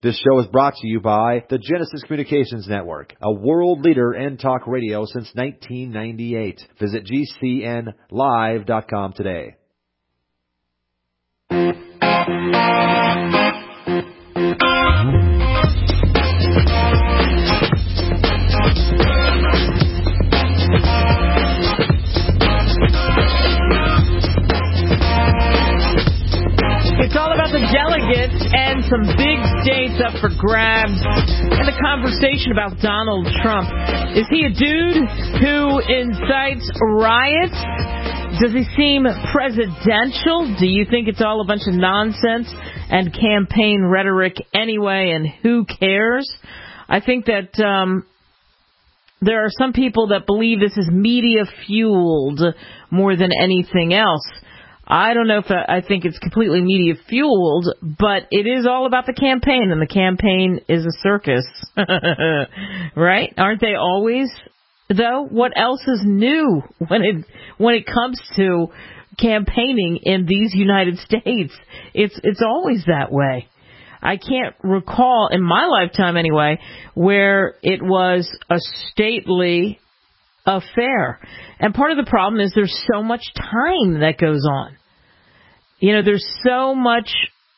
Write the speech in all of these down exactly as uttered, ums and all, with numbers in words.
This show is brought to you by the Genesis Communications Network, a world leader in talk radio since nineteen ninety-eight. Visit G C N live dot com today. It's all about the delegates and some big states up for grabs and the conversation about Donald Trump. Is he a dude who incites riots? Does he seem presidential? Do you think it's all a bunch of nonsense and campaign rhetoric anyway, and who cares? I think that um, there are some people that believe this is media-fueled more than anything else. I don't know if I think it's completely media-fueled, but it is all about the campaign, and the campaign is a circus. Right? Aren't they always, though? What else is new when it when it comes to campaigning in these United States? It's it's always that way. I can't recall, in my lifetime anyway, where it was a stately affair. And part of the problem is there's so much time that goes on. You know, there's so much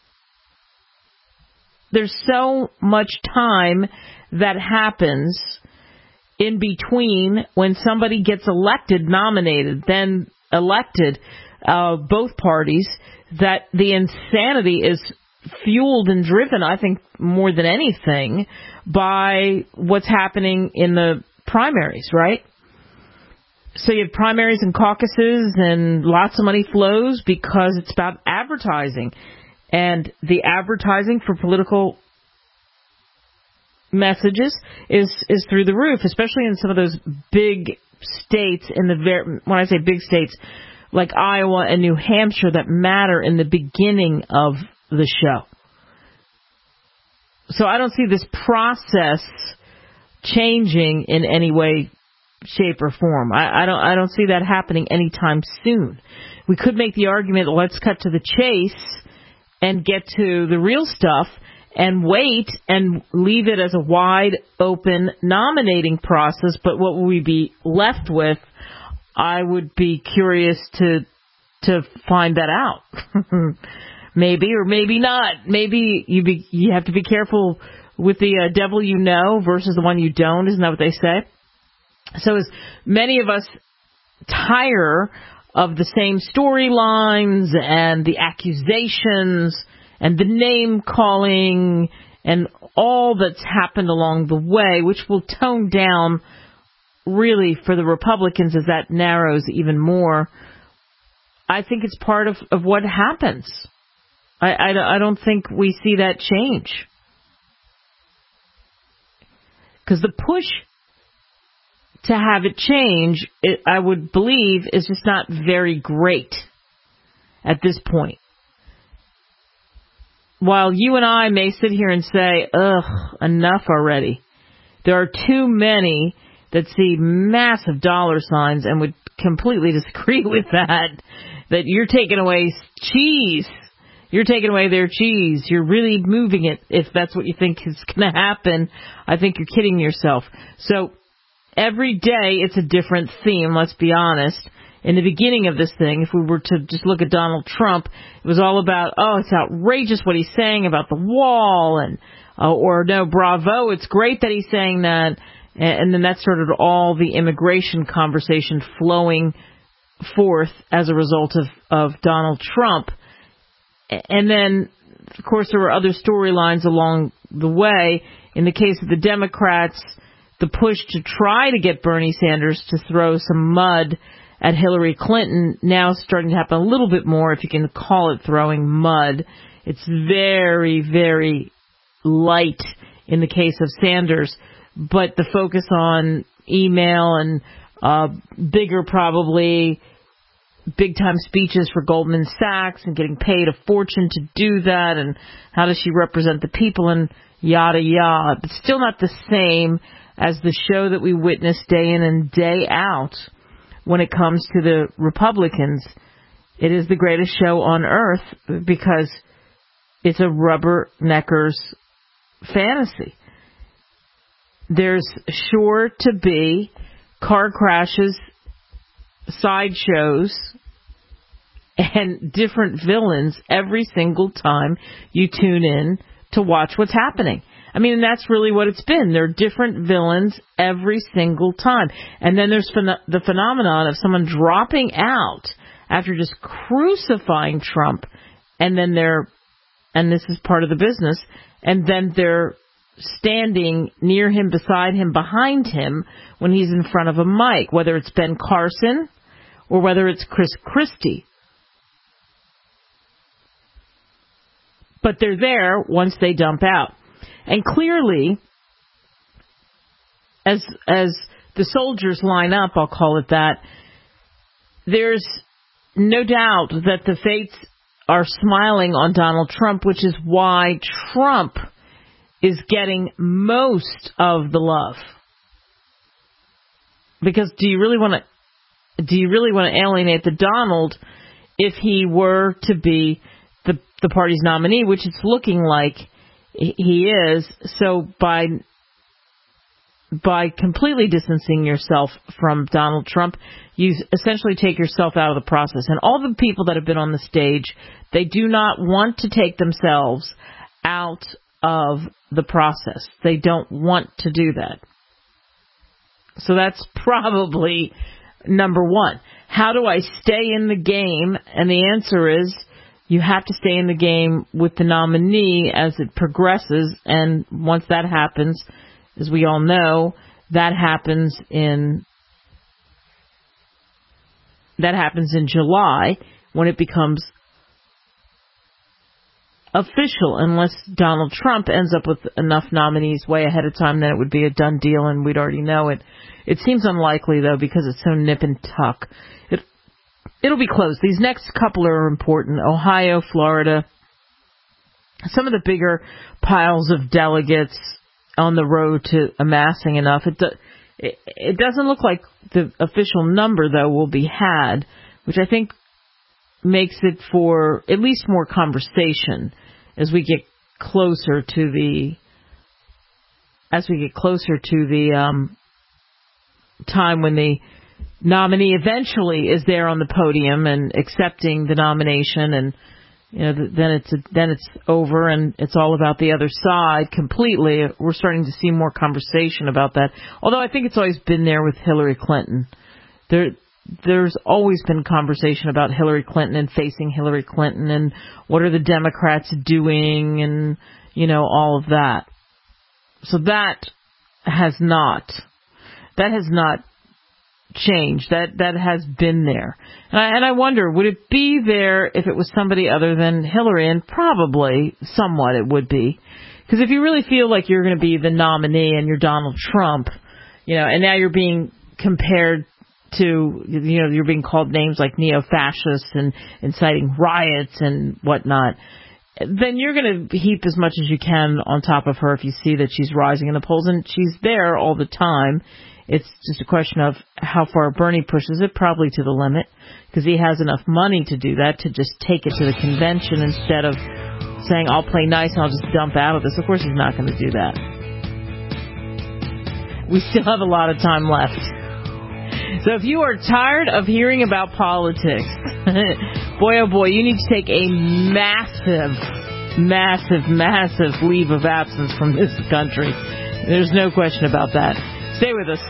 there's so much time that happens in between when somebody gets elected, nominated, then elected, uh, both parties, that the insanity is fueled and driven, I think, more than anything, by what's happening in the primaries, right? So you have primaries and caucuses, and lots of money flows because it's about advertising. And the advertising for political messages is, is through the roof, especially in some of those big states, in the ver- when I say big states, like Iowa and New Hampshire, that matter in the beginning of the show. So I don't see this process changing in any way, shape, or form. I, I don't I don't see that happening anytime soon. We could make the argument, let's cut to the chase and get to the real stuff and wait and leave it as a wide open nominating process. But what will we be left with? I would be curious to to find that out. Maybe or maybe not. Maybe you be you have to be careful with the uh, devil you know versus the one you don't. Isn't that what they say? So as many of us tire of the same storylines and the accusations and the name calling and all that's happened along the way, which will tone down really for the Republicans as that narrows even more, I think it's part of, of what happens. I, I, I don't think we see that change. Because the push to have it change, it, I would believe, is just not very great at this point. While you and I may sit here and say, ugh, enough already, there are too many that see massive dollar signs and would completely disagree with that, that you're taking away cheese. You're taking away their cheese. You're really moving it if that's what you think is going to happen. I think you're kidding yourself. So every day it's a different theme, let's be honest. In the beginning of this thing, if we were to just look at Donald Trump, it was all about, oh, it's outrageous what he's saying about the wall, and uh, or no, bravo, it's great that he's saying that. And then that started all the immigration conversation flowing forth as a result of, of Donald Trump. And then, of course, there were other storylines along the way. In the case of the Democrats, the push to try to get Bernie Sanders to throw some mud at Hillary Clinton now starting to happen a little bit more, if you can call it throwing mud. It's very, very light in the case of Sanders, but the focus on email and uh, bigger probably big-time speeches for Goldman Sachs and getting paid a fortune to do that, and how does she represent the people, and yada, yada. But still not the same as the show that we witness day in and day out when it comes to the Republicans. It is the greatest show on earth because it's a rubberneckers fantasy. There's sure to be car crashes, sideshows, and different villains every single time you tune in to watch what's happening. I mean, that's really what it's been. There are different villains every single time. And then there's phen- the phenomenon of someone dropping out after just crucifying Trump, and then they're, and this is part of the business, and then they're standing near him, beside him, behind him when he's in front of a mic, whether it's Ben Carson or whether it's Chris Christie. But they're there once they dump out. And clearly, as as the soldiers line up, I'll call it that, there's no doubt that the fates are smiling on Donald Trump, which is why Trump is getting most of the love. Because do you really want to do you really want to alienate the Donald if he were to be the the party's nominee, which it's looking like he is? So by by completely distancing yourself from Donald Trump, you essentially take yourself out of the process. And all the people that have been on the stage, they do not want to take themselves out of the process. They don't want to do that. So that's probably number one. How do I stay in the game? And the answer is you have to stay in the game with the nominee as it progresses. And once that happens, as we all know, that happens in that happens in July when it becomes official, unless Donald Trump ends up with enough nominees way ahead of time, then it would be a done deal and we'd already know it. It seems unlikely, though, because it's so nip and tuck. It, it'll be close. These next couple are important. Ohio, Florida, some of the bigger piles of delegates on the road to amassing enough. It, do, it, it doesn't look like the official number, though, will be had, which I think makes it for at least more conversation as we get closer to the as we get closer to the um, time when the nominee eventually is there on the podium and accepting the nomination, and you know then it's a, then it's over and it's all about the other side completely. We're starting to see more conversation about that. Although I think it's always been there with Hillary Clinton. There. There's always been conversation about Hillary Clinton and facing Hillary Clinton and what are the Democrats doing and, you know, all of that. So that has not, that has not changed. That, that has been there. And I, and I wonder, would it be there if it was somebody other than Hillary? And probably somewhat it would be. Because if you really feel like you're going to be the nominee and you're Donald Trump, you know, and now you're being compared to, you know, you're being called names like neo-fascists and inciting riots and whatnot, then you're going to heap as much as you can on top of her if you see that she's rising in the polls. And she's there all the time. It's just a question of how far Bernie pushes it, probably to the limit, because he has enough money to do that, to just take it to the convention instead of saying, I'll play nice and I'll just dump out of this. Of course he's not going to do that. We still have a lot of time left. So if you are tired of hearing about politics, boy, oh boy, you need to take a massive, massive, massive leave of absence from this country. There's no question about that. Stay with us.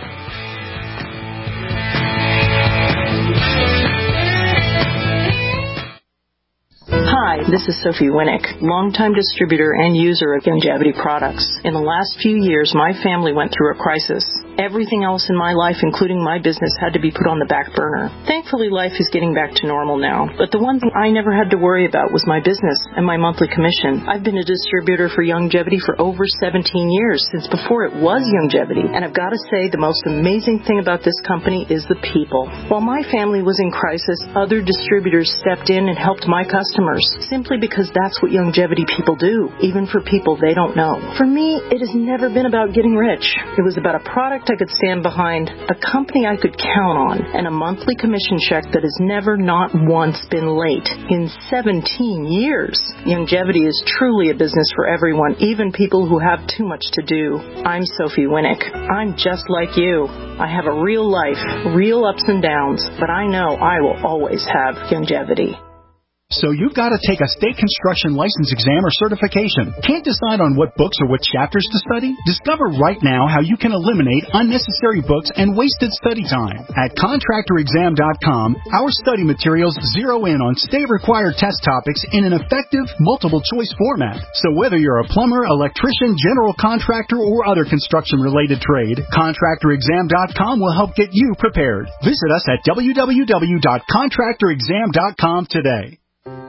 Hi, this is Sophie Winnick, longtime distributor and user of Youngevity products. In the last few years, my family went through a crisis. Everything else in my life, including my business, had to be put on the back burner. Thankfully, life is getting back to normal now. But the one thing I never had to worry about was my business and my monthly commission. I've been a distributor for Youngevity for over seventeen years, since before it was Youngevity. And I've got to say, the most amazing thing about this company is the people. While my family was in crisis, other distributors stepped in and helped my customers, simply because that's what Youngevity people do, even for people they don't know. For me, it has never been about getting rich. It was about a product product I could stand behind, a company I could count on, and a monthly commission check that has never not once been late in seventeen years. Youngevity is truly a business for everyone, even people who have too much to do. I'm Sophie Winnick. I'm just like you. I have a real life, real ups and downs, but I know I will always have Youngevity. So you've got to take a state construction license exam or certification. Can't decide on what books or what chapters to study? Discover right now how you can eliminate unnecessary books and wasted study time. At contractor exam dot com, our study materials zero in on state-required test topics in an effective, multiple-choice format. So whether you're a plumber, electrician, general contractor, or other construction-related trade, contractor exam dot com will help get you prepared. Visit us at w w w dot contractor exam dot com today.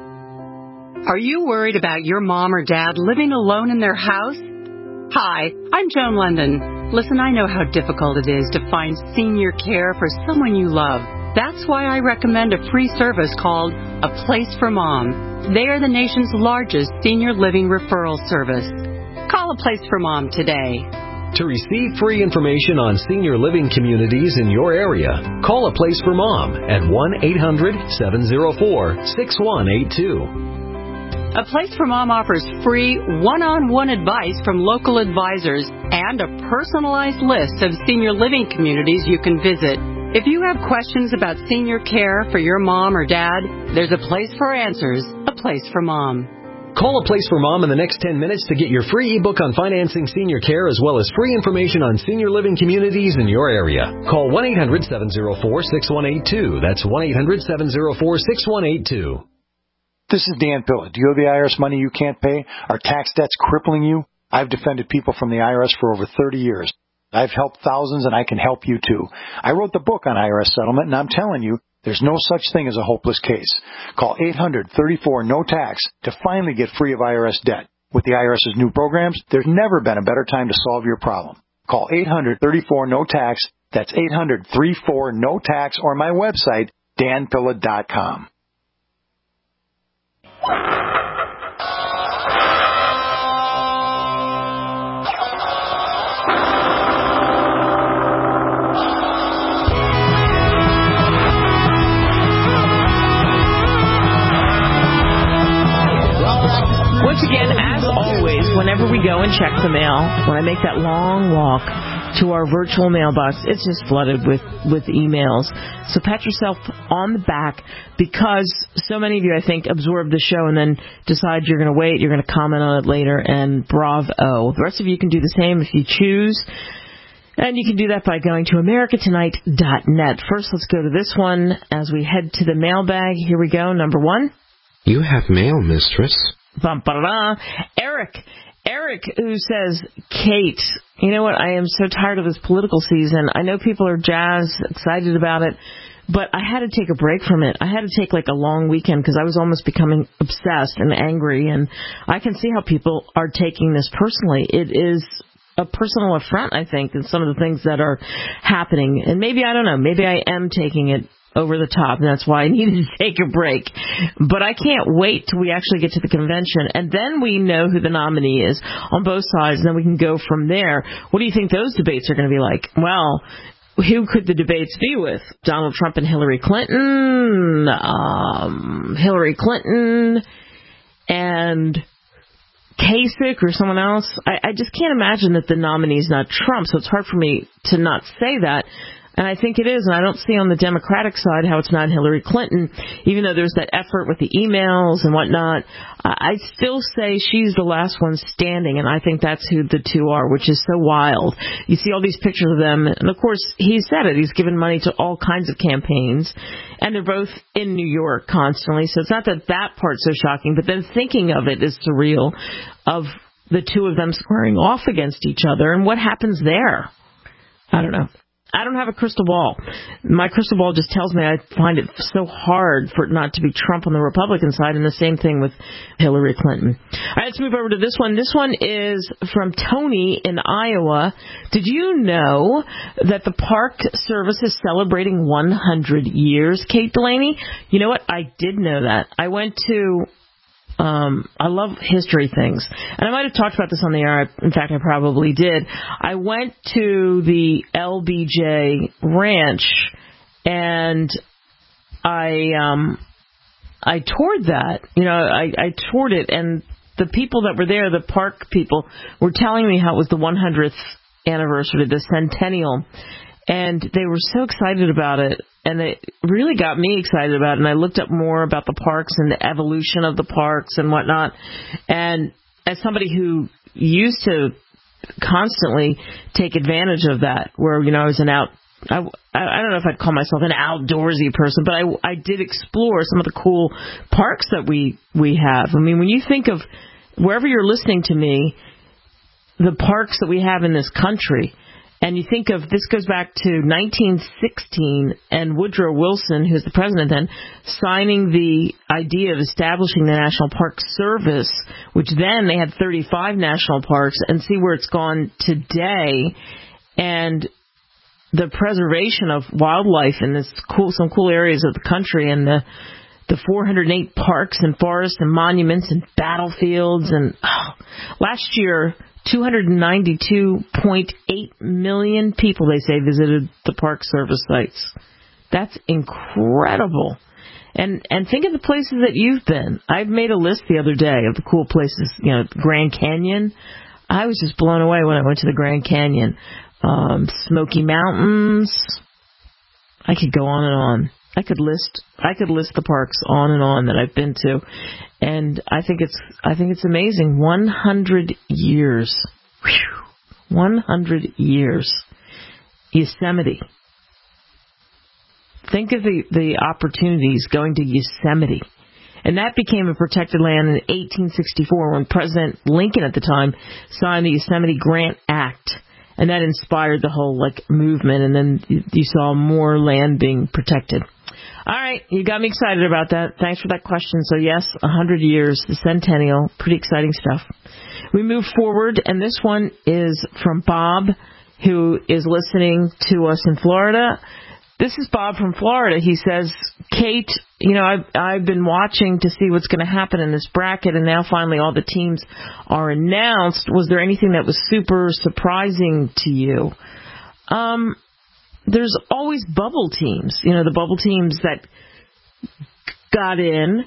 Are you worried about your mom or dad living alone in their house? Hi, I'm Joan London. Listen, I know how difficult it is to find senior care for someone you love. That's why I recommend a free service called A Place for Mom. They are the nation's largest senior living referral service. Call A Place for Mom today. To receive free information on senior living communities in your area, call A Place for Mom at one eight hundred seven oh four six one eight two. A Place for Mom offers free one-on-one advice from local advisors and a personalized list of senior living communities you can visit. If you have questions about senior care for your mom or dad, there's a place for answers, A Place for Mom. Call A Place for Mom in the next ten minutes to get your free ebook on financing senior care as well as free information on senior living communities in your area. Call one eight hundred seven oh four six one eight two. That's one eight hundred seven oh four six one eight two. This is Dan Pilla. Do you owe the I R S money you can't pay? Are tax debts crippling you? I've defended people from the I R S for over thirty years. I've helped thousands, and I can help you too. I wrote the book on I R S settlement, and I'm telling you, there's no such thing as a hopeless case. Call eight hundred thirty-four no tax to finally get free of I R S debt. With the IRS's new programs, there's never been a better time to solve your problem. Call eight hundred thirty-four no tax. That's eight hundred thirty-four no tax, or my website, dan pilla dot com. Once again, as always, whenever we go and check the mail, when I make that long walk to our virtual mailbox, it's just flooded with, with emails. So pat yourself on the back, because so many of you, I think, absorb the show and then decide you're going to wait, you're going to comment on it later, and bravo. The rest of you can do the same if you choose. And you can do that by going to america tonight dot net. First, let's go to this one as we head to the mailbag. Here we go. Number one. You have mail, mistress. Bum, ba-da-da. Eric. Eric, who says, Kate, you know what, I am so tired of this political season. I know people are jazzed, excited about it, but I had to take a break from it. I had to take like a long weekend because I was almost becoming obsessed and angry, and I can see how people are taking this personally. It is a personal affront, I think, in some of the things that are happening. And maybe, I don't know, maybe I am taking it over the top, and that's why I needed to take a break. But I can't wait till we actually get to the convention, and then we know who the nominee is on both sides, and then we can go from there. What do you think those debates are going to be like? Well, who could the debates be with? Donald Trump and Hillary Clinton? Um, Hillary Clinton and Kasich or someone else? I, I just can't imagine that the nominee is not Trump, so it's hard for me to not say that. And I think it is, and I don't see on the Democratic side how it's not Hillary Clinton, even though there's that effort with the emails and whatnot. I still say she's the last one standing, and I think that's who the two are, which is so wild. You see all these pictures of them, and of course, he said it. He's given money to all kinds of campaigns, and they're both in New York constantly, so it's not that that part's so shocking, but then thinking of it is surreal, of the two of them squaring off against each other, and what happens there? I don't know. I don't have a crystal ball. My crystal ball just tells me I find it so hard for it not to be Trump on the Republican side, and the same thing with Hillary Clinton. All right, let's move over to this one. This one is from Tony in Iowa. Did you know that the Park Service is celebrating one hundred years, Kate Delaney? You know what? I did know that. I went to Um, I love history things. And I might have talked about this on the air. In fact, I probably did. I went to the L B J Ranch, and I um, I toured that. You know, I, I toured it, and the people that were there, the park people, were telling me how it was the one hundredth anniversary, the centennial, and they were so excited about it. And it really got me excited about it. And I looked up more about the parks and the evolution of the parks and whatnot. And as somebody who used to constantly take advantage of that, where, you know, I was an out, I, I don't know if I'd call myself an outdoorsy person, but I, I did explore some of the cool parks that we, we have. I mean, when you think of wherever you're listening to me, the parks that we have in this country, and you think of, this goes back to nineteen sixteen, and Woodrow Wilson, who's the president then, signing the idea of establishing the National Park Service, which then they had thirty-five national parks, and see where it's gone today, and the preservation of wildlife in this cool, some cool areas of the country, and the the four hundred eight parks and forests and monuments and battlefields, and oh, last year, two hundred ninety-two point eight million people, they say, visited the Park Service sites. That's incredible. And and think of the places that you've been. I made a list the other day of the cool places. You know, Grand Canyon. I was just blown away when I went to the Grand Canyon. Um, Smoky Mountains. I could go on and on. I could list I could list the parks on and on that I've been to, and I think it's I think it's amazing. one hundred years, Whew. one hundred years. Yosemite. Think of the the opportunities going to Yosemite, and that became a protected land in eighteen sixty-four when President Lincoln at the time signed the Yosemite Grant Act. And that inspired the whole like movement, and then you, you saw more land being protected. All right, you got me excited about that. Thanks for that question. So yes, one hundred years, the centennial, pretty exciting stuff. We move forward, and this one is from Bob, who is listening to us in Florida. This is Bob from Florida. He says, Kate, you know, I've, I've been watching to see what's going to happen in this bracket, and now finally all the teams are announced. Was there anything that was super surprising to you? Um, there's always bubble teams. You know, the bubble teams that got in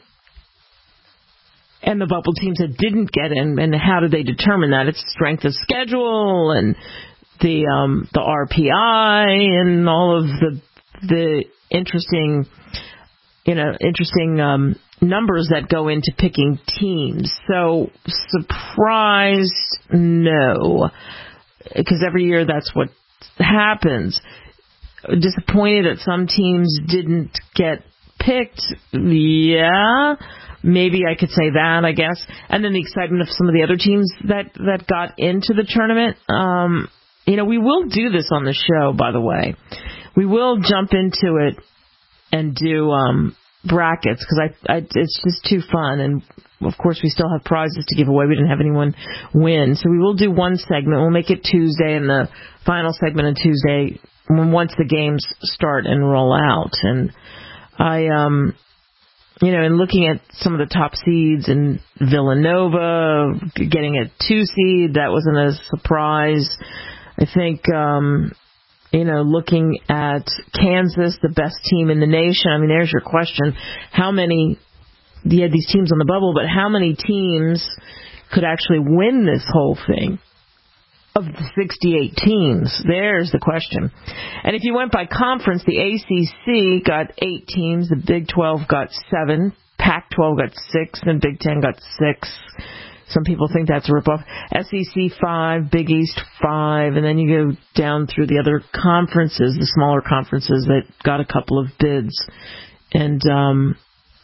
and the bubble teams that didn't get in, and how did they determine that? It's strength of schedule and the um, the R P I and all of the the interesting, you know, interesting um, numbers that go into picking teams. So surprised, no, because every year that's what happens. Disappointed that some teams didn't get picked, yeah, maybe I could say that, I guess. And then the excitement of some of the other teams that, that got into the tournament. Um, you know, we will do this on the show, by the way. We will jump into it and do um, brackets, because I, I, it's just too fun. And, of course, we still have prizes to give away. We didn't have anyone win. So we will do one segment. We'll make it Tuesday, and the final segment on Tuesday once the games start and roll out. And I, um, you know, in looking at some of the top seeds, and Villanova getting a two seed, that wasn't a surprise. I think, um, you know, looking at Kansas, the best team in the nation. I mean, there's your question. How many, you had these teams on the bubble, but how many teams could actually win this whole thing? Of the sixty-eight teams, there's the question. And if you went by conference, the A C C got eight teams, the Big twelve got seven, Pac twelve got six, and Big ten got six. Some people think that's a ripoff. S E C five, Big East five, and then you go down through the other conferences, the smaller conferences that got a couple of bids. And um,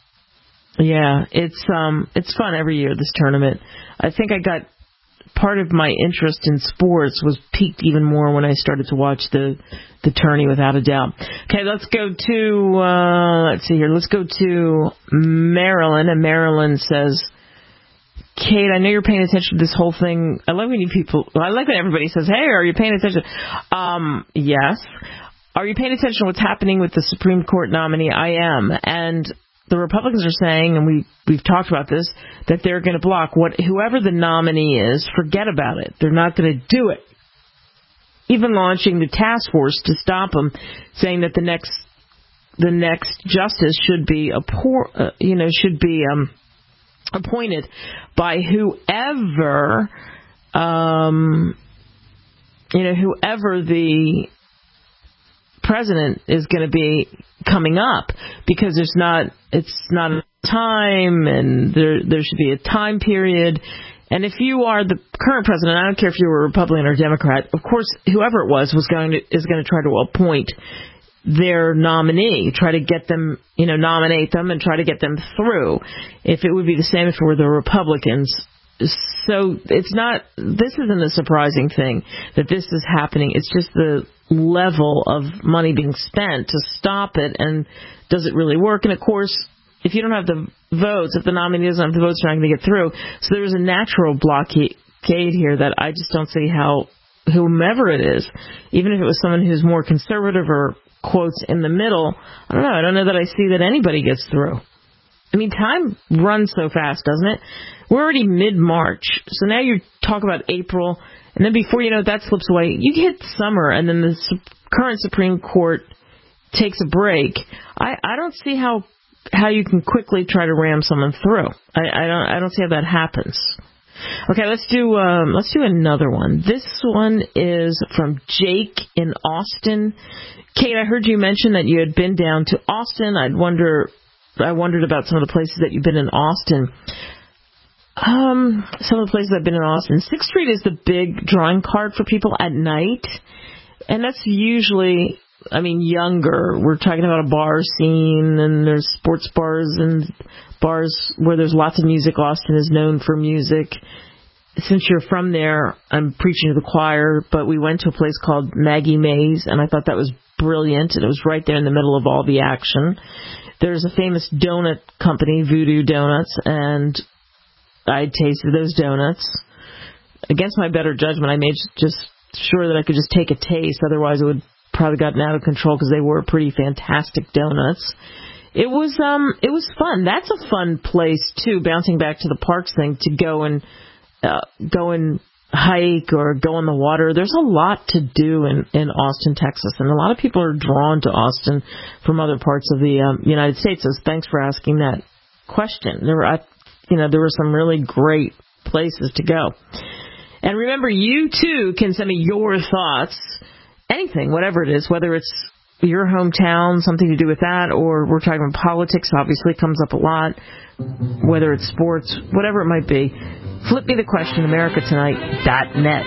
yeah, it's um, it's fun every year, this tournament. I think I got part of my interest in sports was piqued even more when I started to watch the the tourney, without a doubt. Okay, let's go to uh, let's see here. Let's go to Marilyn, and Marilyn says, Kate, I know you're paying attention to this whole thing. I like when you people. I like when everybody says, "Hey, are you paying attention?" Um, yes. Are you paying attention to what's happening with the Supreme Court nominee? I am, and the Republicans are saying, and we, we've talked about this, that they're going to block what whoever the nominee is, forget about it. They're not going to do it. Even launching the task force to stop them, saying that the next the next justice should be a poor, uh, you know, should be um, appointed by whoever, um, you know, whoever the president is going to be coming up, because there's not, it's not a time, and there there should be a time period. And if you are the current president, I don't care if you were a Republican or Democrat, of course, whoever it was was going to is going to try to appoint their nominee, try to get them, you know, nominate them and try to get them through. If it would be the same if it were the Republicans. So it's not, this isn't a surprising thing that this is happening. It's just the level of money being spent to stop it, and does it really work? And of course, if you don't have the votes, if the nominee doesn't have the votes, you're not going to get through. So there's a natural blockade here that I just don't see how whomever it is, even if it was someone who's more conservative or quotes in the middle, I don't know. I don't know that I see that anybody gets through. I mean, time runs so fast, doesn't it? We're already mid-March, so now you talk about April, and then before you know it, that slips away. You hit summer, and then the su- current Supreme Court takes a break. I, I don't see how how you can quickly try to ram someone through. I, I don't I don't see how that happens. Okay, let's do um, let's do another one. This one is from Jake in Austin. Kate, I heard you mention that you had been down to Austin. I'd wonder, I wondered about some of the places that you've been in Austin. Um, some of the places I've been in Austin. Sixth Street is the big drawing card for people at night, and that's usually, I mean, younger. We're talking about a bar scene, and there's sports bars and bars where there's lots of music. Austin is known for music. Since you're from there, I'm preaching to the choir, but we went to a place called Maggie Mae's, and I thought that was brilliant, and it was right there in the middle of all the action. There's a famous donut company, Voodoo Donuts, and I tasted those donuts. Against my better judgment, I made just sure that I could just take a taste, otherwise it would probably gotten out of control, because they were pretty fantastic donuts. It was um, it was fun. That's a fun place too. Bouncing back to the parks thing, to go and uh, go and hike or go on the water. There's a lot to do in, in Austin, Texas, and a lot of people are drawn to Austin from other parts of the um, United States. So thanks for asking that question. There were, I, you know, there were some really great places to go. And remember, you too can send me your thoughts, anything, whatever it is, whether it's your hometown, something to do with that, or we're talking about politics, obviously comes up a lot, whether it's sports, whatever it might be. Flip me the question, america tonight dot net.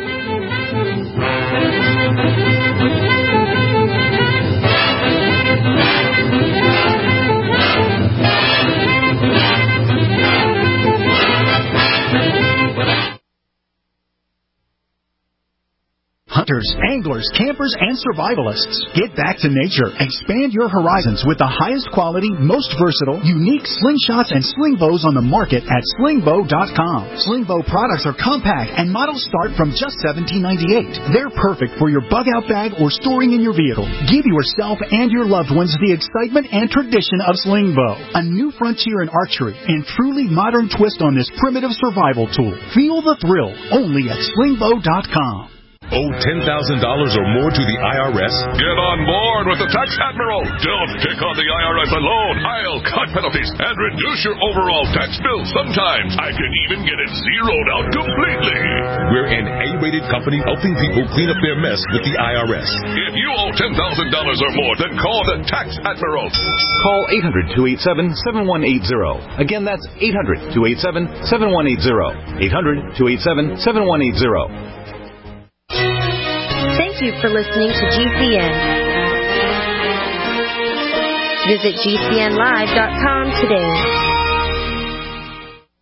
Hunters, anglers, campers, and survivalists. Get back to nature. Expand your horizons with the highest quality, most versatile, unique slingshots and sling bows on the market at sling bow dot com. Sling bow products are compact and models start from just seventeen ninety-eight. They're perfect for your bug out bag or storing in your vehicle. Give yourself and your loved ones the excitement and tradition of sling bow. A new frontier in archery and truly modern twist on this primitive survival tool. Feel the thrill only at sling bow dot com. Owe ten thousand dollars or more to the I R S? Get on board with the Tax Admiral. Don't take on the I R S alone. I'll cut penalties and reduce your overall tax bill. Sometimes I can even get it zeroed out completely. We're an A-rated company helping people clean up their mess with the I R S. If you owe ten thousand dollars or more, then call the Tax Admiral. Call eight hundred, two eight seven, seven one eight zero. Again, that's eight hundred, two eight seven, seven one eight zero. eight hundred, two eight seven, seven one eight zero. Thank you for listening to G C N. Visit G C N live dot com today.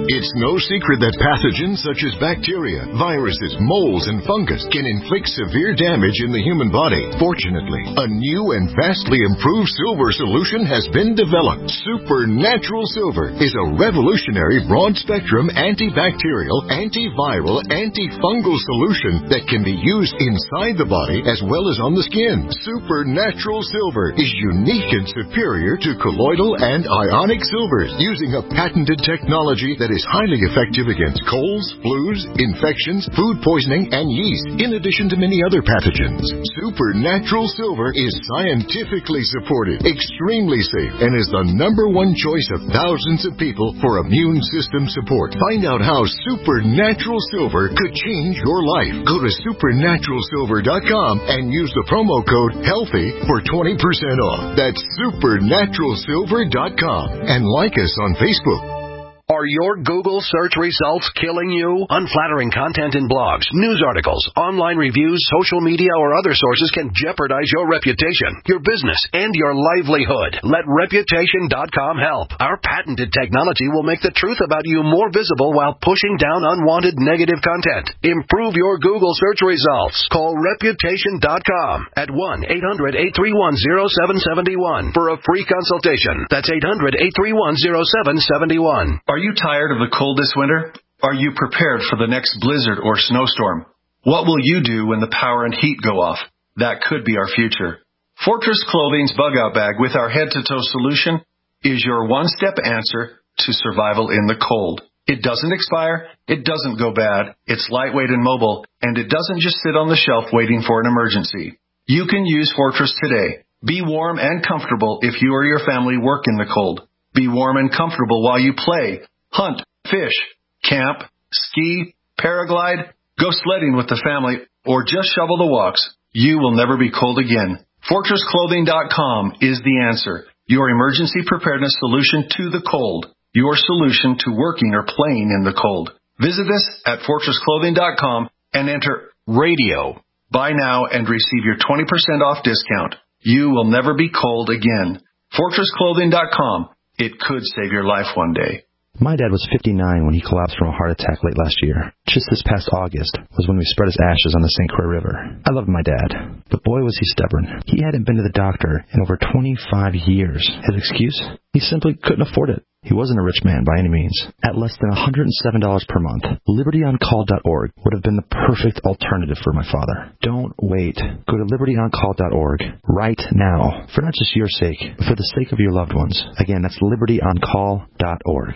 It's no secret that pathogens such as bacteria, viruses, molds, and fungus can inflict severe damage in the human body. Fortunately, a new and vastly improved silver solution has been developed. Supernatural Silver is a revolutionary broad-spectrum antibacterial, antiviral, antifungal solution that can be used inside the body as well as on the skin. Supernatural Silver is unique and superior to colloidal and ionic silvers, using a patented technology that is highly effective against colds, flus, infections, food poisoning, and yeast, in addition to many other pathogens. Supernatural Silver is scientifically supported, extremely safe, and is the number one choice of thousands of people for immune system support. Find out how Supernatural Silver could change your life. Go to supernatural silver dot com and use the promo code HEALTHY for twenty percent off. That's supernatural silver dot com, and like us on Facebook. Are your Google search results killing you? Unflattering content in blogs, news articles, online reviews, social media, or other sources can jeopardize your reputation, your business, and your livelihood. Let reputation dot com help. Our patented technology will make the truth about you more visible while pushing down unwanted negative content. Improve your Google search results. Call reputation dot com at one eight hundred eight three one oh seven seven one for a free consultation. That's eight hundred eight three one oh seven seven one. Are you tired of the cold this winter? Are you prepared for the next blizzard or snowstorm? What will you do when the power and heat go off? That could be our future. Fortress Clothing's Bug Out Bag with our head-to-toe solution is your one-step answer to survival in the cold. It doesn't expire, it doesn't go bad, it's lightweight and mobile, and it doesn't just sit on the shelf waiting for an emergency. You can use Fortress today. Be warm and comfortable if you or your family work in the cold. Be warm and comfortable while you play, hunt, fish, camp, ski, paraglide, go sledding with the family, or just shovel the walks. You will never be cold again. fortress clothing dot com is the answer. Your emergency preparedness solution to the cold. Your solution to working or playing in the cold. Visit us at fortress clothing dot com and enter radio. Buy now and receive your twenty percent off discount. You will never be cold again. fortress clothing dot com. It could save your life one day. My dad was fifty-nine when he collapsed from a heart attack late last year. Just this past August was when we spread his ashes on the Saint Croix River. I loved my dad, but boy was he stubborn. He hadn't been to the doctor in over twenty-five years. His excuse? He simply couldn't afford it. He wasn't a rich man by any means. At less than one hundred seven dollars per month, liberty on call dot org would have been the perfect alternative for my father. Don't wait. Go to liberty on call dot org right now, for not just your sake, but for the sake of your loved ones. Again, that's liberty on call dot org.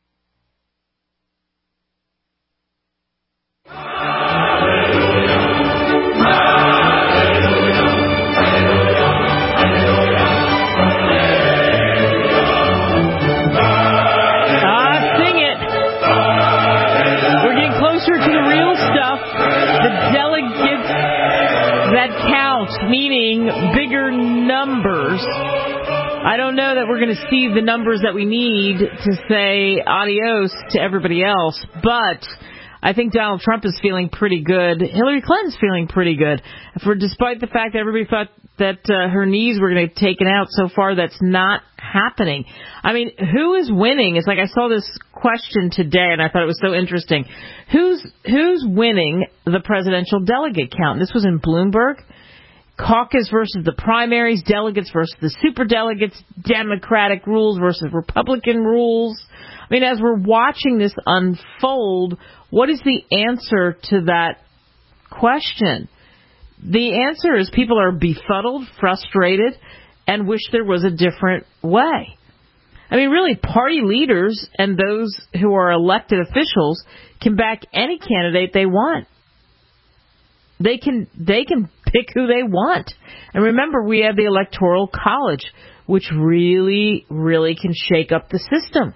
Meaning bigger numbers. I don't know that we're going to see the numbers that we need to say adios to everybody else, but I think Donald Trump is feeling pretty good. Hillary Clinton's feeling pretty good. For despite the fact that everybody thought that uh, her knees were going to be taken out, so far that's not happening. I mean, who is winning? It's like I saw this question today, and I thought it was so interesting. Who's who's winning the presidential delegate count? This was in Bloomberg. Caucus versus the primaries, delegates versus the superdelegates, Democratic rules versus Republican rules. I mean, as we're watching this unfold, what is the answer to that question? The answer is people are befuddled, frustrated, and wish there was a different way. I mean, really, party leaders and those who are elected officials can back any candidate they want. They can they can pick who they want. And remember, we have the Electoral College, which really, really can shake up the system.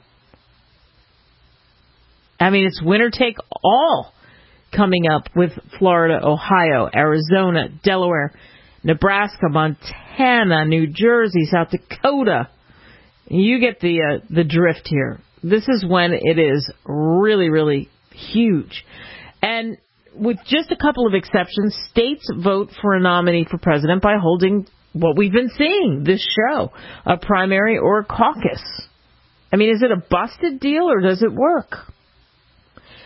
I mean, it's winner take all coming up with Florida, Ohio, Arizona, Delaware, Nebraska, Montana, New Jersey, South Dakota. You get the uh, the drift here. This is when it is really, really huge. And with just a couple of exceptions, states vote for a nominee for president by holding what we've been seeing, this show, a primary or a caucus. I mean, is it a busted deal or does it work?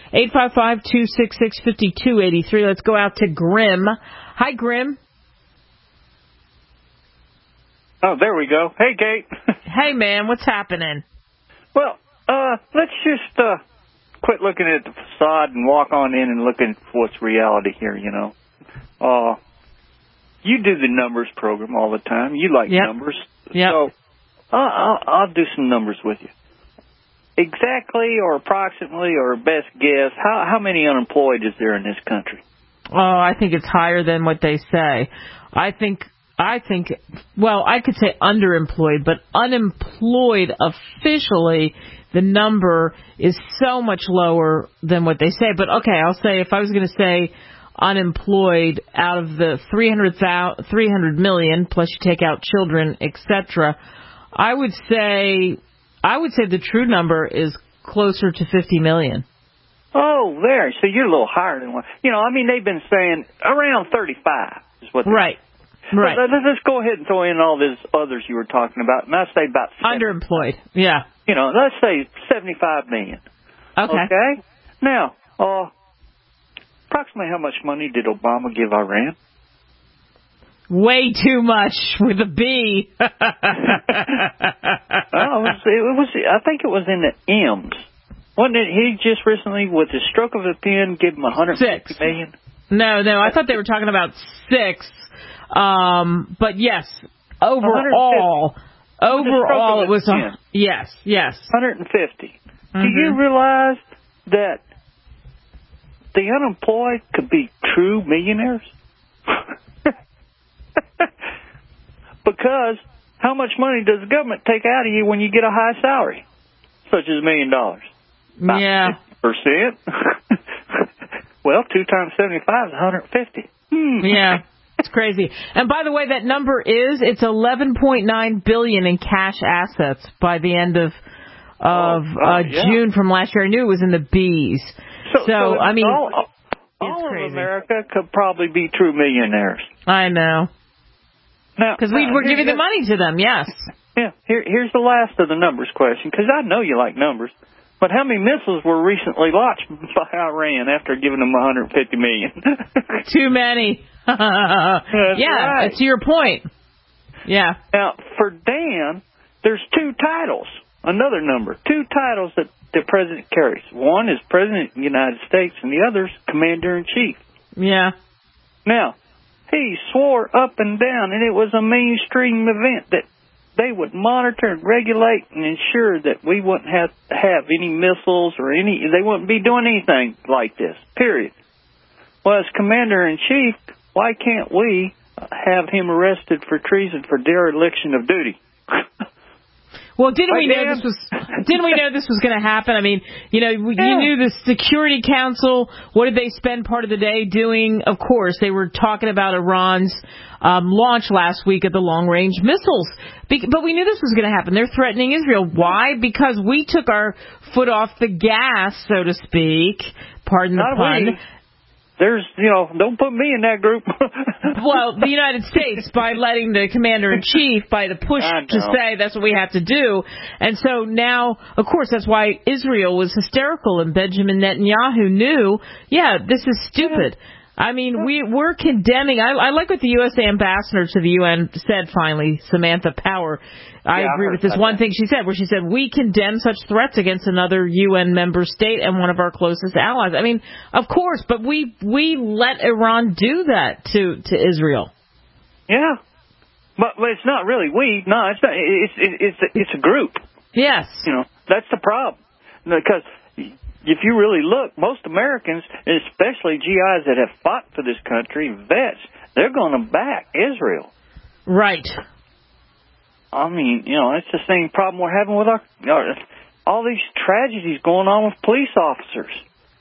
eight five five, two six six, five two eight three. Let's go out to Grim. Hi, Grim. Oh, there we go. Hey, Kate. Hey, man, what's happening? Well, uh, let's just uh, quit looking at the facade and walk on in and look at what's reality here, you know. Uh, you do the numbers program all the time. You like yep. numbers. Yep. So uh, I'll, I'll do some numbers with you. Exactly or approximately or best guess, how, how many unemployed is there in this country? Oh, I think it's higher than what they say. I think... I think, well, I could say underemployed, but unemployed officially, the number is so much lower than what they say. But, okay, I'll say if I was going to say unemployed out of the three hundred million, plus you take out children, et cetera, I would say, I would say the true number is closer to fifty million. Oh, there. So you're a little higher than one. You know, I mean, they've been saying around thirty-five is what they're Right. Right. But let's go ahead and throw in all these others you were talking about, and I'd say about underemployed. Yeah. You know, let's say seventy-five million. Okay. Okay. Now, uh, approximately how much money did Obama give Iran? Way too much with a B. Well, it was, it was. I think it was in the M's. Wasn't it? He just recently, with the stroke of a pen, gave him one hundred fifty million. No, no. I thought they were talking about six. Um, but yes, overall, overall it was, a, yes, yes. one hundred fifty. Mm-hmm. Do you realize that the unemployed could be true millionaires? Because how much money does the government take out of you when you get a high salary, such as a million dollars? About yeah. fifty percent. Well, two times seventy-five is one hundred fifty. Hmm. Yeah. It's crazy. And by the way, that number is, it's eleven point nine billion dollars in cash assets by the end of of oh, uh, yeah. June from last year. I knew it was in the B's. So, so, so I mean, all, all of crazy. America could probably be true millionaires. I know. Because we uh, were giving the money to them, yes. Yeah. Here, here's the last of the numbers question, because I know you like numbers. But how many missiles were recently launched by Iran after giving them one hundred fifty million? Too many. That's yeah, right. to your point. Yeah. Now, for Dan, there's two titles, another number, two titles that the president carries. One is President of the United States, and the other is Commander-in-Chief. Yeah. Now, he swore up and down, and it was a mainstream event, that they would monitor and regulate and ensure that we wouldn't have to have any missiles or any, they wouldn't be doing anything like this, period. Well, as Commander-in-Chief, why can't we have him arrested for treason for dereliction of duty? Well, didn't Right, we know Dan? this was? Didn't we know this was going to happen? I mean, you know, you Yeah. knew the Security Council. What did they spend part of the day doing? Of course, they were talking about Iran's um, launch last week of the long-range missiles. Be- but we knew this was going to happen. They're threatening Israel. Why? Because we took our foot off the gas, so to speak. Pardon the Not pun. we. There's, you know, don't put me in that group. Well, the United States, by letting the commander-in-chief, by the push to say that's what we have to do. And so now, of course, that's why Israel was hysterical, and Benjamin Netanyahu knew, yeah, this is stupid. I mean, we, we're condemning. I, I like what the U S ambassador to the U N said finally, Samantha Power. I Yeah, agree I with this one thing she said, where she said, we condemn such threats against another U N member state and one of our closest allies. I mean, of course, but we we let Iran do that to, to Israel. Yeah. But, but it's not really we. No, it's not. It's, it's, it's, it's a group. Yes. You know, that's the problem. Because if you really look, most Americans, especially G Is that have fought for this country, vets, they're going to back Israel. Right. I mean, you know, it's the same problem we're having with our, our all these tragedies going on with police officers.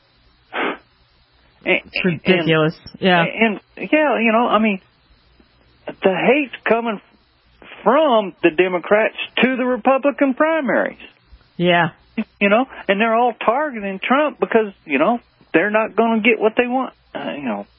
And, it's ridiculous. And, yeah. And, yeah, you know, I mean, the hate's coming from the Democrats to the Republican primaries. Yeah. You know, and they're all targeting Trump because, you know, they're not going to get what they want. Uh, you know,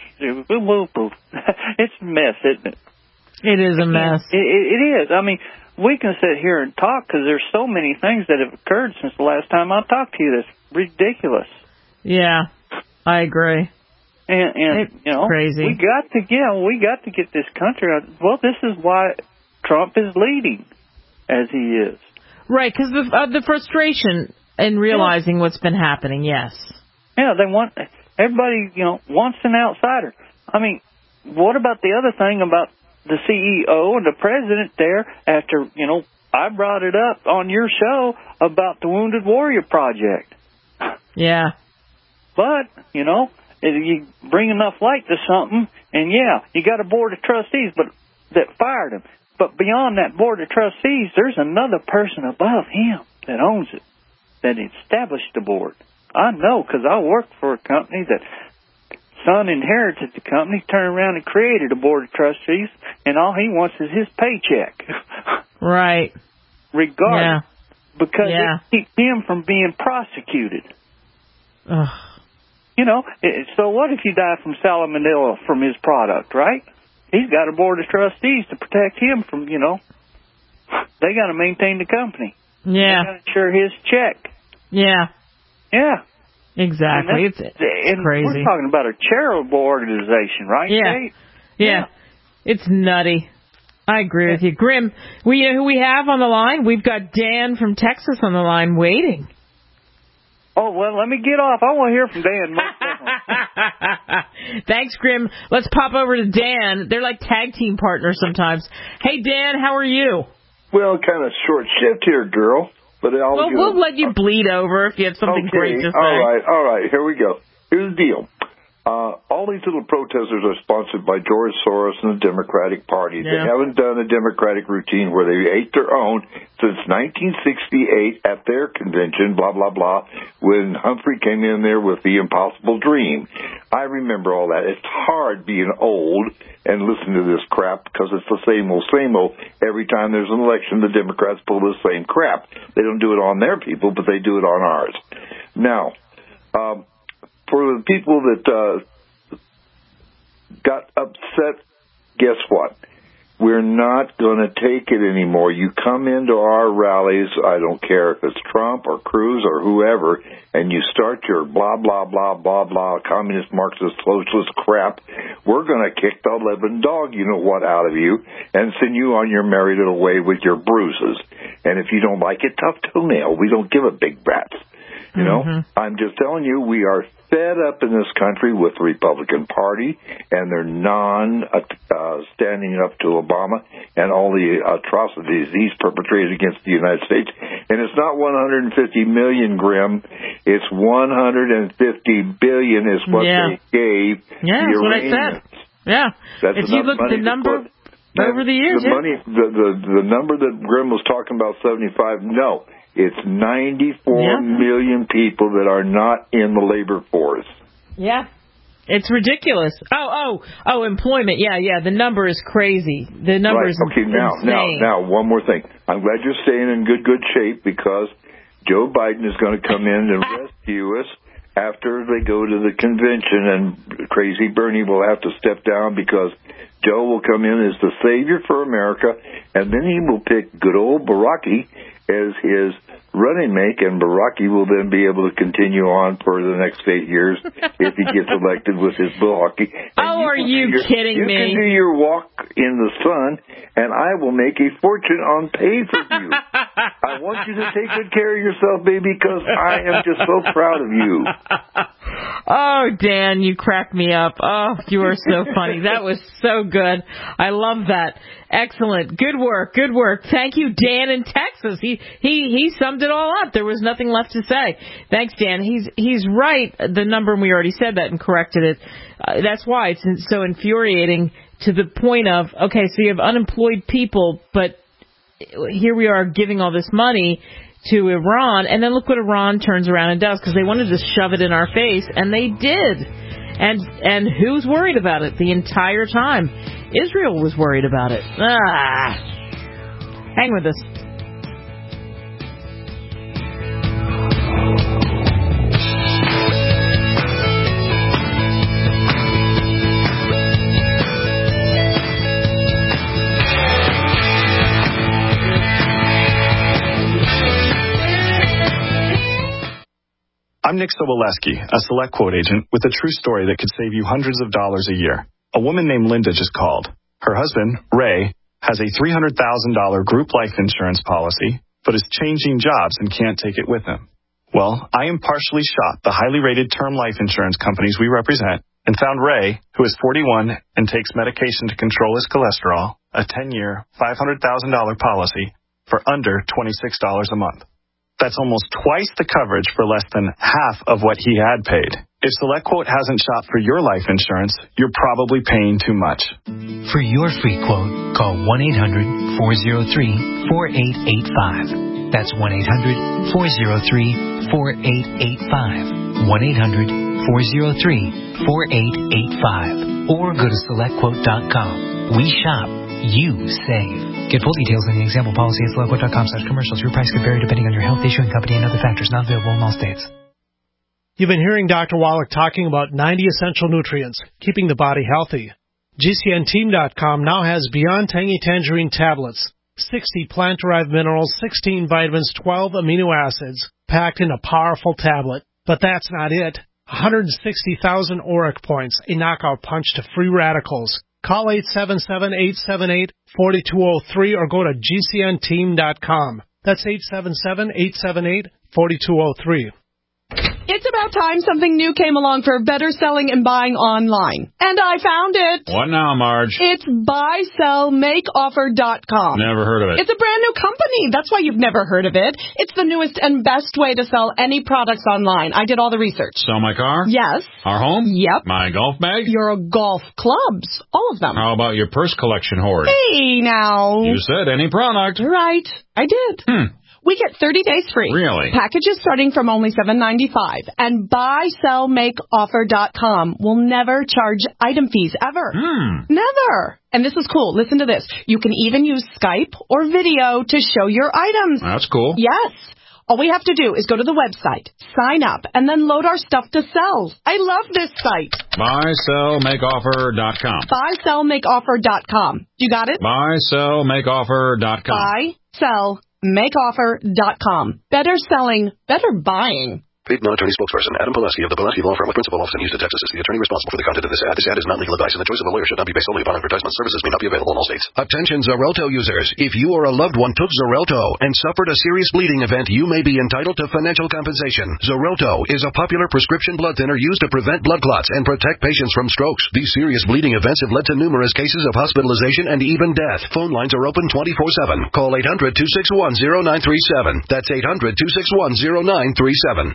it's a mess, isn't it? It is a mess. It, it, it is. I mean, we can sit here and talk because there's so many things that have occurred since the last time I talked to you that's ridiculous. Yeah, I agree. And, and it's you know, crazy. we got to get, we got to get this country out. Well, this is why Trump is leading as he is. Right, because the, uh, the frustration in realizing yeah. what's been happening, yes. Yeah, they want, everybody, you know, wants an outsider. I mean, what about the other thing about the C E O and the president there after, you know, I brought it up on your show about the Wounded Warrior Project. Yeah. But, you know, you bring enough light to something, and yeah, you got a board of trustees but that fired him. But beyond that board of trustees, there's another person above him that owns it, that established the board. I know because I worked for a company that son inherited the company, turned around and created a board of trustees, and all he wants is his paycheck. Right. Regardless. Yeah. Because yeah. it keeps him from being prosecuted. Ugh. You know, it, so what if you die from salmonella from his product, right? He's got a board of trustees to protect him from, you know, they got to maintain the company. Yeah. They got to insure his check. Yeah. Yeah. Exactly. It's, it's and crazy. We're talking about a charitable organization, right? Yeah. Kate? Yeah. Yeah. It's nutty. I agree with you. Grim, we, you know who we have on the line? We've got Dan from Texas on the line waiting. Oh, well, let me get off. I want to hear from Dan. Thanks, Grim. Let's pop over to Dan. They're like tag team partners sometimes. Hey, Dan, how are you? Well, kind of short shift here, girl. But I'll well, we'll let you bleed over if you have something okay. great to say. All right, all right. Here we go. Here's the deal. Uh, all these little protesters are sponsored by George Soros and the Democratic Party. Yeah. They haven't done a Democratic routine where they ate their own since nineteen sixty-eight at their convention, blah, blah, blah, when Humphrey came in there with the impossible dream. I remember all that. It's hard being old and listening to this crap because it's the same old, same old. Every time there's an election, the Democrats pull the same crap. They don't do it on their people, but they do it on ours. Now, um, for the people that uh, got upset, guess what? We're not going to take it anymore. You come into our rallies, I don't care if it's Trump or Cruz or whoever, and you start your blah, blah, blah, blah, blah, communist, Marxist, socialist crap, we're going to kick the living dog, you know what, out of you and send you on your merry little way with your bruises. And if you don't like it, tough toenail. We don't give a big rats. You know, mm-hmm. I'm just telling you, we are fed up in this country with the Republican Party and their non uh, standing up to Obama and all the atrocities he's perpetrated against the United States. And it's not one hundred fifty million, Grim. It's one hundred fifty billion is what yeah. they gave yeah, the that's Iranians. What I said. Yeah. That's if you look at the number put, over the years, the yeah. money, the, the the number that Grim was talking about, seventy-five. No. It's ninety-four yeah. million people that are not in the labor force. Yeah. It's ridiculous. Oh, oh, oh, employment. Yeah, yeah. The number is crazy. The number right. is okay, now, insane. now, now, one more thing. I'm glad you're staying in good, good shape because Joe Biden is going to come in and rescue us after they go to the convention, and crazy Bernie will have to step down because Joe will come in as the savior for America, and then he will pick good old Baraki as his running mate, and Baraki will then be able to continue on for the next eight years if he gets elected with his Baraki. Oh, you are you your, kidding you me? You can do your walk in the sun, and I will make a fortune on pay for you. I want you to take good care of yourself, baby, because I am just so proud of you. Oh, Dan, you cracked me up. Oh, you are so funny. That was so good. I love that. Excellent. Good work. Good work. Thank you, Dan in Texas. He he he summed it all up. There was nothing left to say. Thanks, Dan. He's he's right. The number, and we already said that and corrected it. Uh, that's why it's so infuriating to the point of, okay, so you have unemployed people, but here we are giving all this money to Iran, and then look what Iran turns around and does, because they wanted to shove it in our face, and they did. And and who's worried about it the entire time? Israel was worried about it. Ah. Hang with us. I'm Nick Soboleski, a Select Quote agent with a true story that could save you hundreds of dollars a year. A woman named Linda just called. Her husband, Ray, has a three hundred thousand dollars group life insurance policy, but is changing jobs and can't take it with him. Well, I impartially shot the highly rated term life insurance companies we represent and found Ray, who is forty-one and takes medication to control his cholesterol, a ten-year, five hundred thousand dollars policy for under twenty-six dollars a month. That's almost twice the coverage for less than half of what he had paid. If SelectQuote hasn't shot for your life insurance, you're probably paying too much. For your free quote, call one eight hundred, four oh three, four eight eight five. That's one eight hundred, four oh three, four eight eight five. one eight hundred, four oh three, four eight eight five. Or go to select quote dot com. We shop, you save. Get full details in the example policy at select quote dot com slash commercials. Your price could vary depending on your health, issuing company, and other factors not available in all states. You've been hearing Doctor Wallach talking about ninety essential nutrients, keeping the body healthy. G C N team dot com now has Beyond Tangy Tangerine tablets, sixty plant-derived minerals, sixteen vitamins, twelve amino acids, packed in a powerful tablet. But that's not it. one hundred sixty thousand auric points, a knockout punch to free radicals. Call eight seven seven, eight seven eight, four two zero three or go to G C N team dot com. That's eight seven seven, eight seven eight, four two zero three. It's about time something new came along for better selling and buying online. And I found it. What now, Marge? It's buy sell make offer dot com. Never heard of it. It's a brand new company. That's why you've never heard of it. It's the newest and best way to sell any products online. I did all the research. Sell my car? Yes. Our home? Yep. My golf bag? Your golf clubs. All of them. How about your purse collection hoard? Hey, now. You said any product. Right. I did. Hmm. We get thirty days free. Really? Packages starting from only seven ninety-five. And buy sell make offer dot com will never charge item fees ever. Hmm. Never. And this is cool. Listen to this. You can even use Skype or video to show your items. That's cool. Yes. All we have to do is go to the website, sign up, and then load our stuff to sell. I love this site. buy sell make offer dot com. buy sell make offer dot com. You got it? buy sell make offer dot com. buy sell make offer dot com. Better selling, better buying. Paid non-attorney spokesperson Adam Pulaski of the Pulaski Law Firm with principal office in Houston, Texas is the attorney responsible for the content of this ad. This ad is not legal advice, and the choice of a lawyer should not be based solely upon advertisement. Services may not be available in all states. Attention Xarelto users. If you or a loved one took Xarelto and suffered a serious bleeding event, you may be entitled to financial compensation. Xarelto is a popular prescription blood thinner used to prevent blood clots and protect patients from strokes. These serious bleeding events have led to numerous cases of hospitalization and even death. Phone lines are open twenty-four seven. Call eight hundred, two six one, zero nine three seven. That's eight hundred, two six one, zero nine three seven.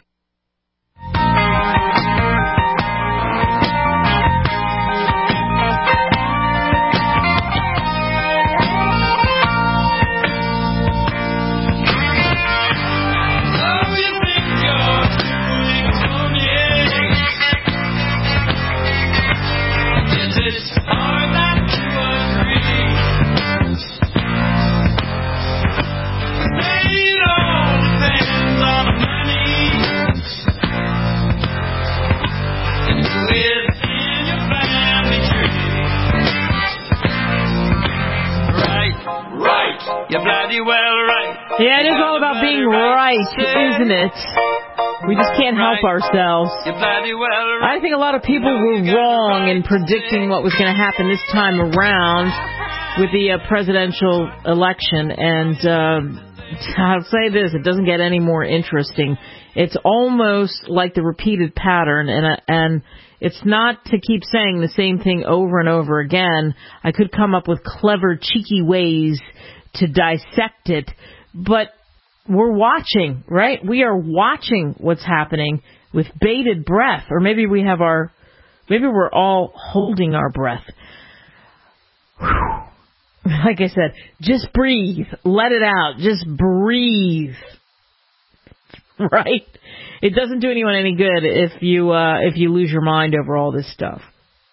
Yeah, it is all about being right, isn't it? We just can't help ourselves. I think a lot of people were wrong in predicting what was going to happen this time around with the uh, presidential election. And uh, I'll say this, it doesn't get any more interesting. It's almost like the repeated pattern, and uh, and it's not to keep saying the same thing over and over again. I could come up with clever, cheeky ways to dissect it, but we're watching, right? We are watching what's happening with bated breath, or maybe we have our, maybe we're all holding our breath. Whew. Like I said, just breathe, let it out, just breathe, right? It doesn't do anyone any good if you uh, if you lose your mind over all this stuff.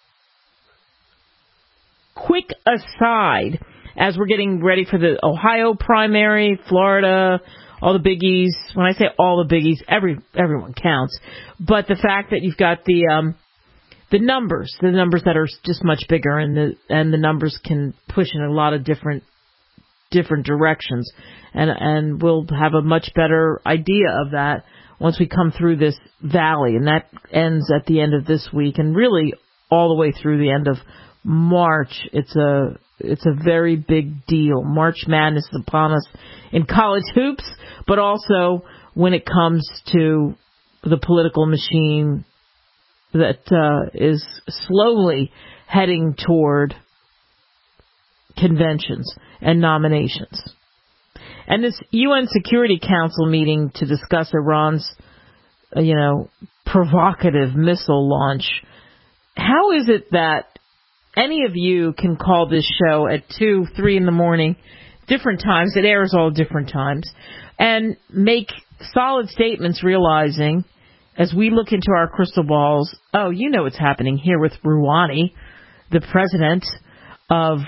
Quick aside. As we're getting ready for the Ohio primary, Florida, all the biggies. When I say all the biggies, every everyone counts. But the fact that you've got the um, the numbers, the numbers that are just much bigger, and the and the numbers can push in a lot of different different directions, and and we'll have a much better idea of that once we come through this valley, and that ends at the end of this week, and really all the way through the end of March. It's a it's a very big deal. March Madness is upon us in college hoops, but also when it comes to the political machine that uh, is slowly heading toward conventions and nominations. And this U N Security Council meeting to discuss Iran's, uh, you know, provocative missile launch. How is it that any of you can call this show at two, three in the morning, different times, it airs all different times, and make solid statements realizing, as we look into our crystal balls, oh, you know what's happening here with Rouhani, the president of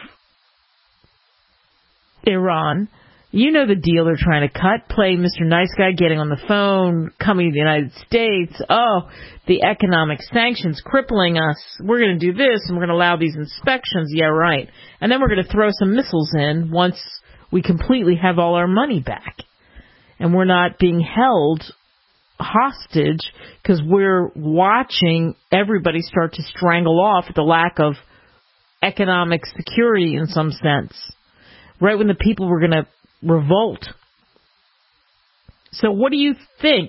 Iran. You know the deal they're trying to cut, play Mister Nice Guy, getting on the phone, coming to the United States. Oh, the economic sanctions crippling us. We're going to do this, and we're going to allow these inspections. Yeah, right. And then we're going to throw some missiles in once we completely have all our money back. And we're not being held hostage because we're watching everybody start to strangle off the lack of economic security in some sense. Right when the people were going to revolt. So what do you think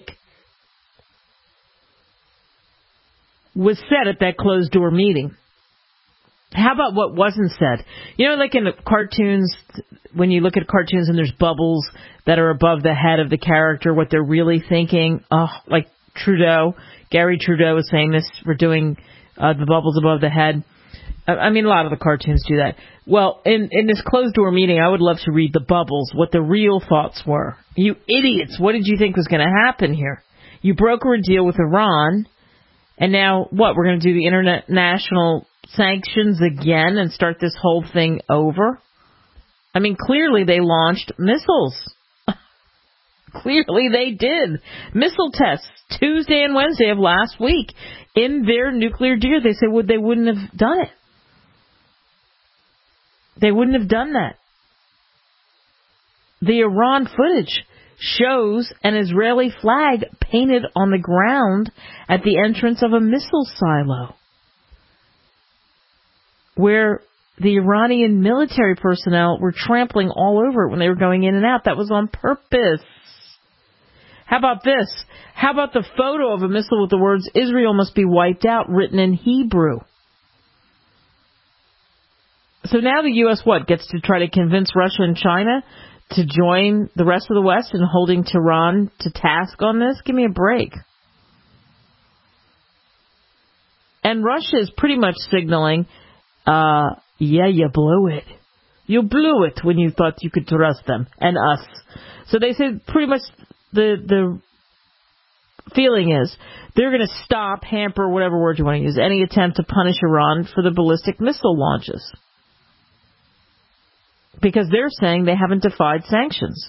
was said at that closed-door meeting? How about what wasn't said? You know, like in the cartoons, when you look at cartoons and there's bubbles that are above the head of the character, what they're really thinking. Oh, like Trudeau. Gary Trudeau is saying this. We're doing uh, the bubbles above the head. I mean, a lot of the cartoons do that. Well, in, in this closed-door meeting, I would love to read the bubbles, what the real thoughts were. You idiots, what did you think was going to happen here? You broker a deal with Iran, and now, what, we're going to do the international sanctions again and start this whole thing over? I mean, clearly they launched missiles. Clearly they did. Missile tests Tuesday and Wednesday of last week in their nuclear deal. They said would they wouldn't have done it. They wouldn't have done that. The Iran footage shows an Israeli flag painted on the ground at the entrance of a missile silo, where the Iranian military personnel were trampling all over it when they were going in and out. That was on purpose. How about this? How about the photo of a missile with the words, Israel must be wiped out, written in Hebrew? So now the U S, what, gets to try to convince Russia and China to join the rest of the West in holding Tehran to task on this? Give me a break. And Russia is pretty much signaling, uh, yeah, you blew it. You blew it when you thought you could trust them and us. So they said pretty much the the feeling is they're going to stop, hamper, whatever word you want to use, any attempt to punish Iran for the ballistic missile launches. Because they're saying they haven't defied sanctions.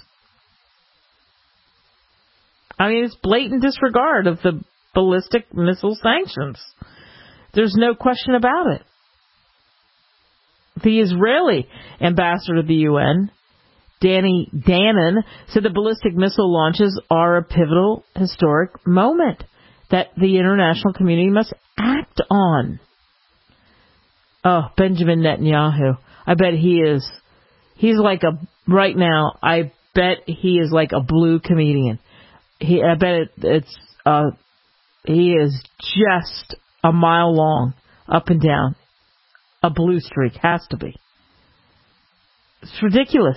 I mean, it's blatant disregard of the ballistic missile sanctions. There's no question about it. The Israeli ambassador to the U N, Danny Danon, said the ballistic missile launches are a pivotal historic moment that the international community must act on. Oh, Benjamin Netanyahu. I bet he is. He's like a, right now, I bet he is like a blue comedian. He, I bet it, it's, uh, he is just a mile long, up and down. A blue streak, has to be. It's ridiculous.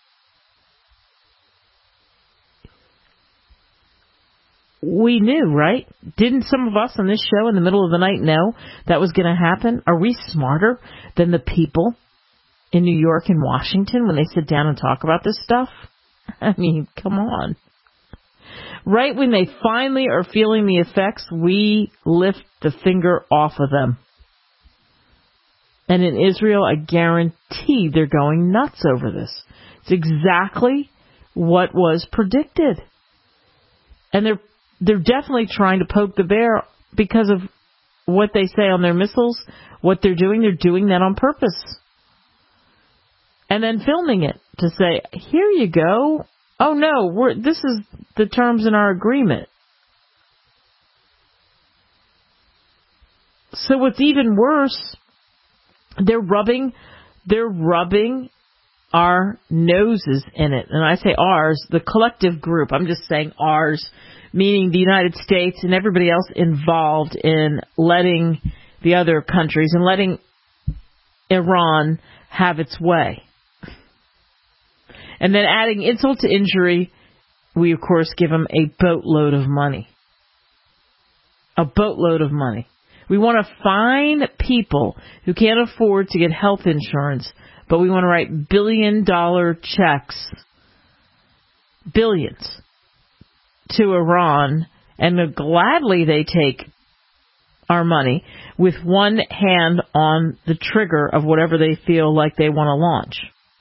We knew, right? Didn't some of us on this show in the middle of the night know that was going to happen? Are we smarter than the people in New York and Washington when they sit down and talk about this stuff? I mean, come on. Right when they finally are feeling the effects, we lift the finger off of them. And in Israel, I guarantee they're going nuts over this. It's exactly what was predicted. And they're they're definitely trying to poke the bear because of what they say on their missiles, what they're doing. They're doing that on purpose. And then filming it to say, here you go. Oh, no, we're, this is the terms in our agreement. So what's even worse, they're rubbing, they're rubbing our noses in it. And I say ours, the collective group. I'm just saying ours, meaning the United States and everybody else involved in letting the other countries and letting Iran have its way. And then adding insult to injury, we, of course, give them a boatload of money. A boatload of money. We want to fine people who can't afford to get health insurance, but we want to write billion-dollar checks, billions, to Iran, and gladly they take our money with one hand on the trigger of whatever they feel like they want to launch.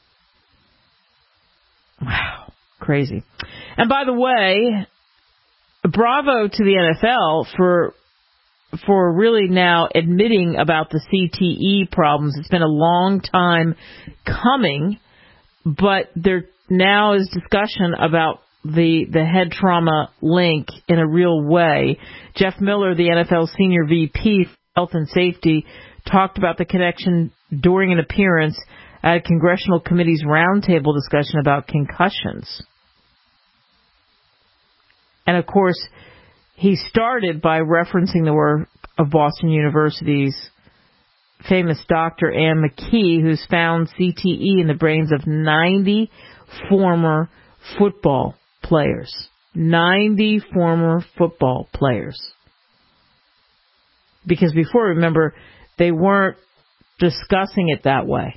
Wow, crazy. And by the way, bravo to the N F L for for really now admitting about the C T E problems. It's been a long time coming, but there now is discussion about the the head trauma link in a real way. Jeff Miller, the N F L senior V P for Health and Safety, talked about the connection during an appearance at a congressional committee's roundtable discussion about concussions. And of course, he started by referencing the work of Boston University's famous Doctor Anne McKee, who's found C T E in the brains of ninety former football players. ninety former football players. Because before, remember, they weren't discussing it that way.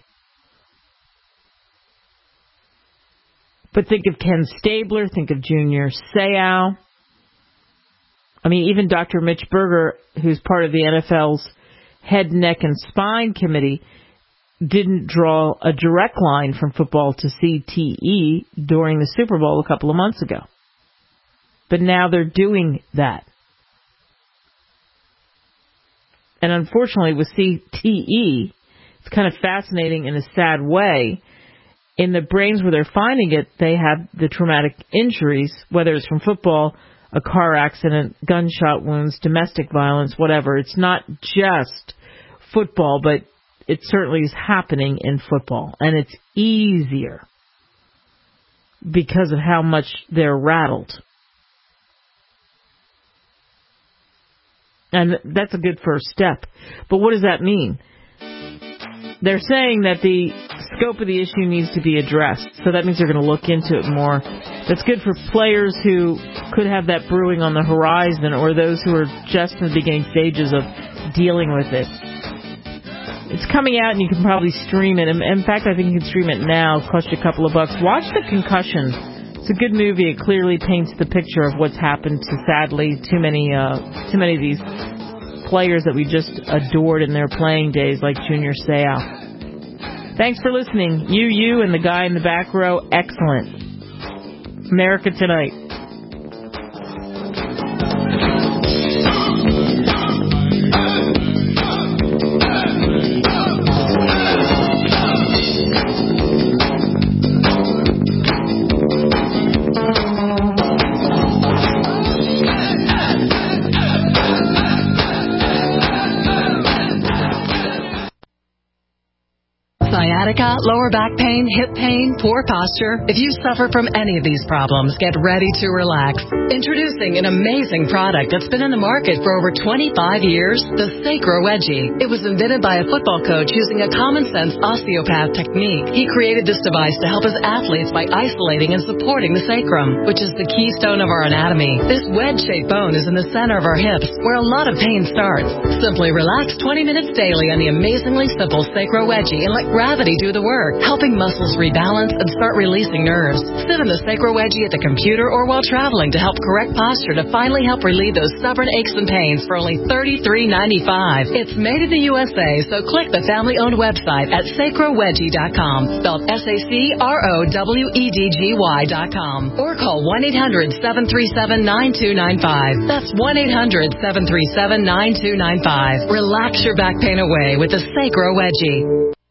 But think of Ken Stabler, think of Junior Seau. I mean, even Doctor Mitch Berger, who's part of the N F L's Head, Neck, and Spine Committee, didn't draw a direct line from football to C T E during the Super Bowl a couple of months ago. But now they're doing that. And unfortunately, with C T E, it's kind of fascinating in a sad way. In the brains where they're finding it, they have the traumatic injuries, whether it's from football, a car accident, gunshot wounds, domestic violence, whatever. It's not just football, but it certainly is happening in football. And it's easier because of how much they're rattled. And that's a good first step. But what does that mean? They're saying that the scope of the issue needs to be addressed. So that means they're going to look into it more. That's good for players who could have that brewing on the horizon, or those who are just in the beginning stages of dealing with it. It's coming out, and you can probably stream it. In fact, I think you can stream it now. It costs you a couple of bucks. Watch The Concussion. It's a good movie. It clearly paints the picture of what's happened to, sadly, too many, uh, too many of these players that we just adored in their playing days, like Junior Seau. Thanks for listening. You, you, and the guy in the back row, excellent. America Tonight. Sciatica, lower back pain, hip pain, poor posture. If you suffer from any of these problems, get ready to relax. Introducing an amazing product that's been in the market for over twenty-five years, the Sacro Wedgie. It was invented by a football coach using a common-sense osteopath technique. He created this device to help his athletes by isolating and supporting the sacrum, which is the keystone of our anatomy. This wedge-shaped bone is in the center of our hips, where a lot of pain starts. Simply relax twenty minutes daily on the amazingly simple Sacro Wedgie and let gravity do the work, helping muscles rebalance and start releasing nerves. Sit in the Sacro Wedgie at the computer or while traveling to help correct posture to finally help relieve those stubborn aches and pains for only thirty-three ninety-five. It's made in the U S A, so click the family-owned website at sacro wedgie dot com, spelled S A C R O W E D G Y dot com, or call one eight hundred seven three seven nine two nine five. That's one eight hundred seven three seven nine two nine five. Relax your back pain away with the Sacro Wedgie.